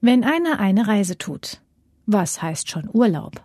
Wenn einer eine Reise tut. Was heißt schon Urlaub?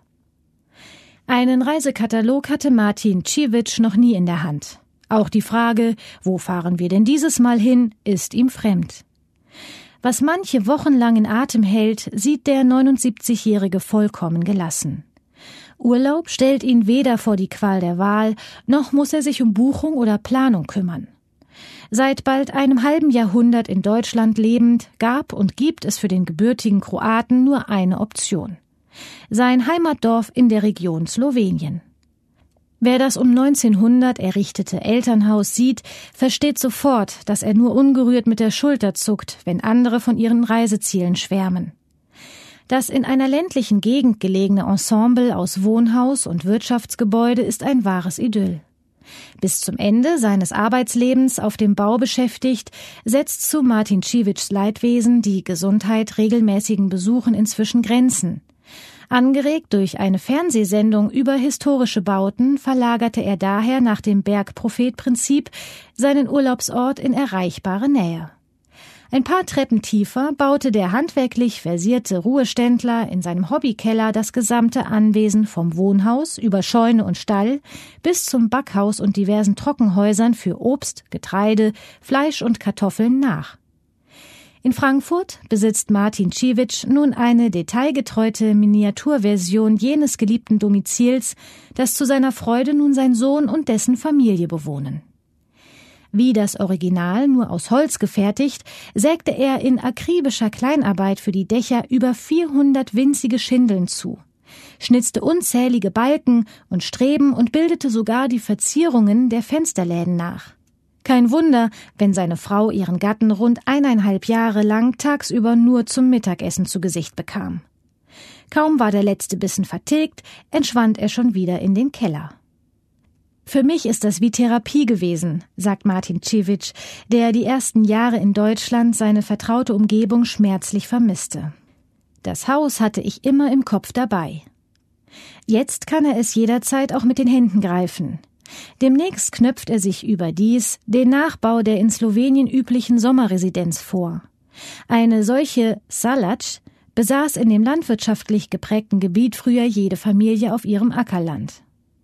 Einen Reisekatalog hatte Martin Czivic noch nie in der Hand. Auch die Frage, wo fahren wir denn dieses Mal hin, ist ihm fremd. Was manche wochenlang in Atem hält, sieht der 79-Jährige vollkommen gelassen. Urlaub stellt ihn weder vor die Qual der Wahl, noch muss er sich um Buchung oder Planung kümmern. Seit bald einem halben Jahrhundert in Deutschland lebend, gab und gibt es für den gebürtigen Kroaten nur eine Option: sein Heimatdorf in der Region Slowenien. Wer das um 1900 errichtete Elternhaus sieht, versteht sofort, dass er nur ungerührt mit der Schulter zuckt, wenn andere von ihren Reisezielen schwärmen. Das in einer ländlichen Gegend gelegene Ensemble aus Wohnhaus und Wirtschaftsgebäude ist ein wahres Idyll. Bis zum Ende seines Arbeitslebens auf dem Bau beschäftigt, setzt zu Martin Czivics Leidwesen die Gesundheit regelmäßigen Besuchen inzwischen Grenzen. Angeregt durch eine Fernsehsendung über historische Bauten verlagerte er daher nach dem Bergprophet-Prinzip seinen Urlaubsort in erreichbare Nähe. Ein paar Treppen tiefer baute der handwerklich versierte Ruheständler in seinem Hobbykeller das gesamte Anwesen vom Wohnhaus über Scheune und Stall bis zum Backhaus und diversen Trockenhäusern für Obst, Getreide, Fleisch und Kartoffeln nach. In Frankfurt besitzt Martin Czivic nun eine detailgetreute Miniaturversion jenes geliebten Domizils, das zu seiner Freude nun sein Sohn und dessen Familie bewohnen. Wie das Original, nur aus Holz gefertigt, sägte er in akribischer Kleinarbeit für die Dächer über 400 winzige Schindeln zu, schnitzte unzählige Balken und Streben und bildete sogar die Verzierungen der Fensterläden nach. Kein Wunder, wenn seine Frau ihren Gatten rund 1,5 Jahre lang tagsüber nur zum Mittagessen zu Gesicht bekam. Kaum war der letzte Bissen vertilgt, entschwand er schon wieder in den Keller. Für mich ist das wie Therapie gewesen, sagt Martin Czivic, der die ersten Jahre in Deutschland seine vertraute Umgebung schmerzlich vermisste. Das Haus hatte ich immer im Kopf dabei. Jetzt kann er es jederzeit auch mit den Händen greifen. Demnächst knöpft er sich überdies den Nachbau der in Slowenien üblichen Sommerresidenz vor. Eine solche Salac besaß in dem landwirtschaftlich geprägten Gebiet früher jede Familie auf ihrem Ackerland.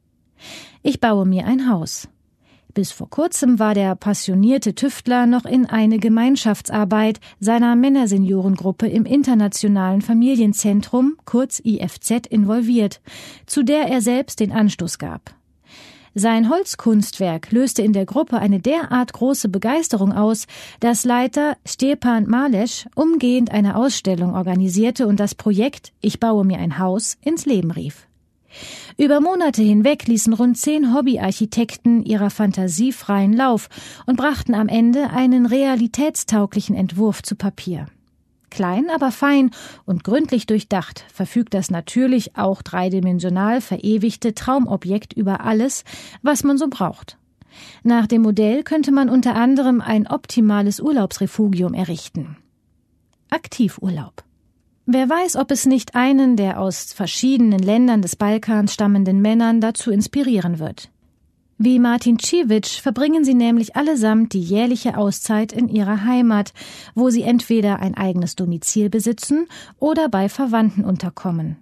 Ich baue mir ein Haus. Bis vor kurzem war der passionierte Tüftler noch in eine Gemeinschaftsarbeit seiner Männerseniorengruppe im Internationalen Familienzentrum, kurz IFZ, involviert, zu der er selbst den Anstoß gab. Sein Holzkunstwerk löste in der Gruppe eine derart große Begeisterung aus, dass Leiter Stjepan Maleš umgehend eine Ausstellung organisierte und das Projekt »Ich baue mir ein Haus« ins Leben rief. Über Monate hinweg ließen rund 10 Hobbyarchitekten ihrer Fantasie freien Lauf und brachten am Ende einen realitätstauglichen Entwurf zu Papier. Klein, aber fein und gründlich durchdacht, verfügt das natürlich auch dreidimensional verewigte Traumobjekt über alles, was man so braucht. Nach dem Modell könnte man unter anderem ein optimales Urlaubsrefugium errichten. Aktivurlaub. Wer weiß, ob es nicht einen der aus verschiedenen Ländern des Balkans stammenden Männern dazu inspirieren wird. Wie Martin Czivic verbringen sie nämlich allesamt die jährliche Auszeit in ihrer Heimat, wo sie entweder ein eigenes Domizil besitzen oder bei Verwandten unterkommen.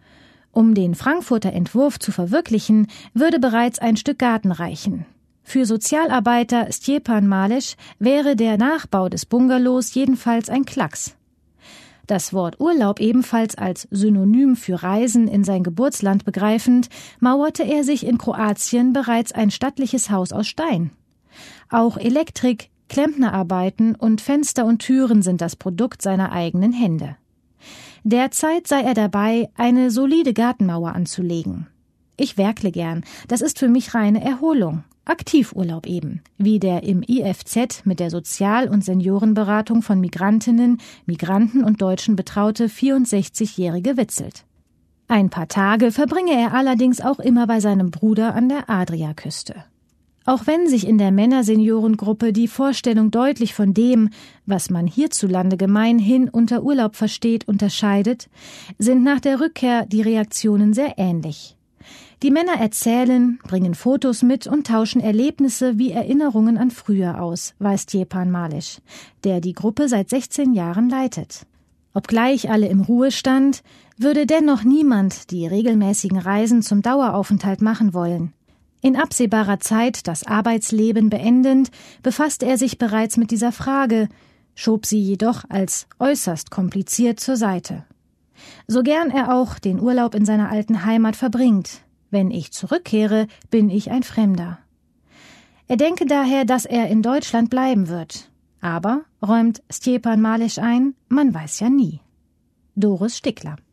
Um den Frankfurter Entwurf zu verwirklichen, würde bereits ein Stück Garten reichen. Für Sozialarbeiter Stjepan Maleš wäre der Nachbau des Bungalows jedenfalls ein Klacks. Das Wort Urlaub ebenfalls als Synonym für Reisen in sein Geburtsland begreifend, mauerte er sich in Kroatien bereits ein stattliches Haus aus Stein. Auch Elektrik, Klempnerarbeiten und Fenster und Türen sind das Produkt seiner eigenen Hände. Derzeit sei er dabei, eine solide Gartenmauer anzulegen. Ich werkle gern, das ist für mich reine Erholung. Aktivurlaub eben, wie der im IFZ mit der Sozial- und Seniorenberatung von Migrantinnen, Migranten und Deutschen betraute 64-Jährige witzelt. Ein paar Tage verbringe er allerdings auch immer bei seinem Bruder an der Adriaküste. Auch wenn sich in der Männerseniorengruppe die Vorstellung deutlich von dem, was man hierzulande gemeinhin unter Urlaub versteht, unterscheidet, sind nach der Rückkehr die Reaktionen sehr ähnlich. Die Männer erzählen, bringen Fotos mit und tauschen Erlebnisse wie Erinnerungen an früher aus, weiß Stjepan Maleš, der die Gruppe seit 16 Jahren leitet. Obgleich alle im Ruhestand, würde dennoch niemand die regelmäßigen Reisen zum Daueraufenthalt machen wollen. In absehbarer Zeit das Arbeitsleben beendend, befasste er sich bereits mit dieser Frage, schob sie jedoch als äußerst kompliziert zur Seite. So gern er auch den Urlaub in seiner alten Heimat verbringt, wenn ich zurückkehre, bin ich ein Fremder. Er denke daher, dass er in Deutschland bleiben wird. Aber, räumt Stjepan Malisch ein, man weiß ja nie. Doris Stickler.